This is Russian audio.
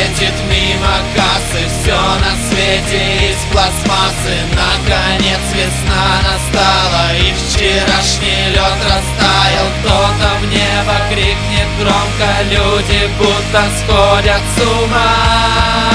летит мимо кассы, все на свете из пластмассы. Наконец весна настала, и вчерашний лед растаял. Кто-то в небо крикнет громко, люди будто сходят с ума.